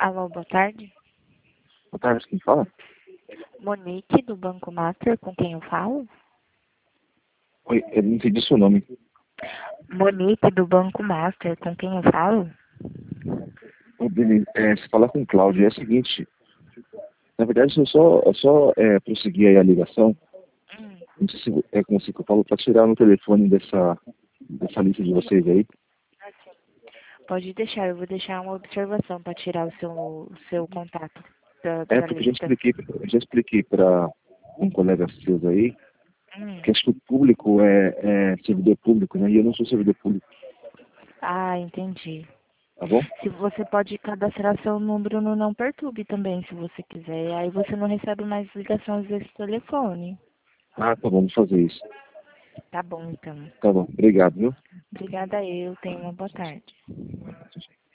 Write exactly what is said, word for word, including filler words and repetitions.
Alô, boa tarde. Boa tarde, quem fala? Monique, do Banco Master, com quem eu falo? Oi, eu não entendi seu nome. Monique, do Banco Master, com quem eu falo? Ô, Beleza, é, você fala com o Cláudio. É o seguinte, na verdade, eu só, eu só é, prossegui aí a ligação. Hum. Não sei se é com você que eu falo, para tirar no telefone dessa, dessa lista de vocês aí. Pode deixar, eu vou deixar uma observação para tirar o seu, o seu contato da, É, da porque eu já lista. expliquei, eu já expliquei para um colega seu aí, Hum. que acho que o público é, é servidor público, né? E eu não sou servidor público, Ah, entendi. tá bom? Se você pode cadastrar seu número no Não Perturbe também, se você quiser. Aí você não recebe mais ligações desse telefone. Ah, tá bom, vamos fazer isso. Tá bom, então. Tá bom, obrigado, viu? Obrigada eu. Tenha uma boa tarde.